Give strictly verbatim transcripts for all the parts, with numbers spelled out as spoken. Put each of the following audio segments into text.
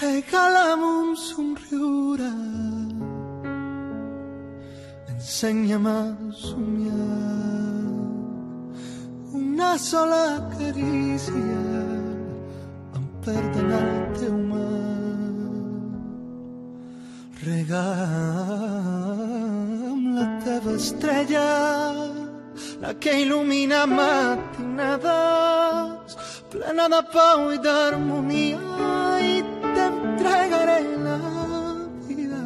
Regala'm un somriure, ensenya'm a somiar. Una sola carícia em perd en el teu mar. Rega'm la teva estrella, la que il·lumina matinades, plena de pau i d'harmonia, i t'entregaré la vida.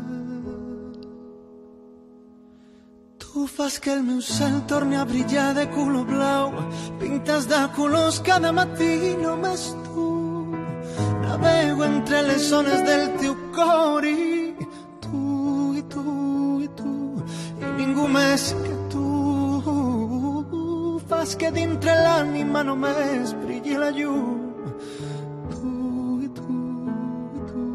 Tu fas que el meu cel torni a brillar de color blau, pintes de colors cada matí, només tu. Navego entre les ones del teu cor i tu, i tu, i tu, i ningú més que tu. Fas que dintre l'ànima només brilli la llum. Tu, i tu, i tu.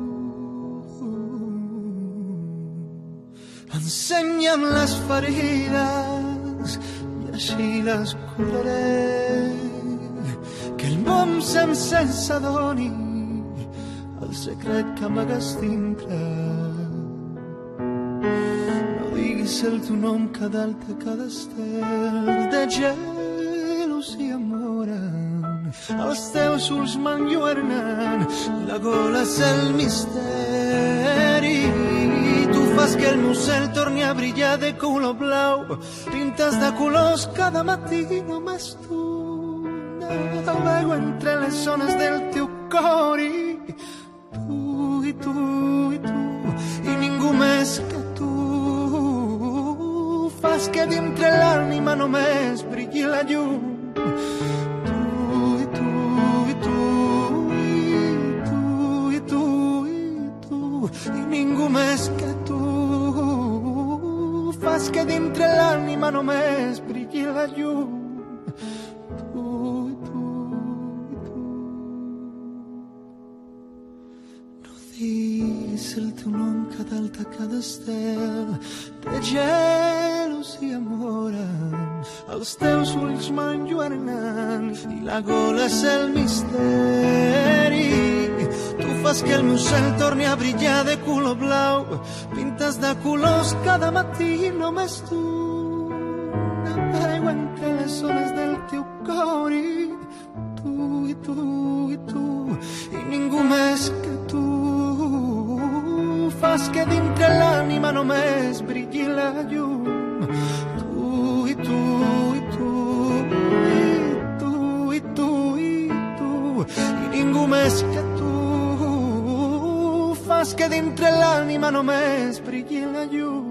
Ensenya'm les ferides i així les curaré. Que el món sencer s'adoni el secret que amagues dintre. No diguis el teu nom cada alta, cada estel de gelos i amoren. Els teus ulls m'enlluernen, la gola és el misteri. Tu fas que el meu cel torni a brillar de color blau, pintes de colors cada matí, només tu. Navego entre les zones del teu cor i tu, i tu, i tu, i ningú més que tu. Fas que dintre l'ànima només brilli la llum. Tu, i tu, i tu, i tu, i tu, i tu, i ningú més que tu. Fas que dintre l'ànima només brilli la llum. Diguis el teu nom cada alta, cada estel de gelos i amoren. Els teus ulls m'enlluernen i la gola és el misteri. Tu fas que el meu cel torni a brillar de color blau, pintes de colors cada matí, només tu. Navego entre les ones del teu cor i tu, i tu, i tu, i ningú més que tu. Fas que dintre l'ànima només brilli la llum. Tu, i tu, i tu, i tu, i tu, i tu, i ningú més que tu. Fas que dintre l'ànima només brilli la llum.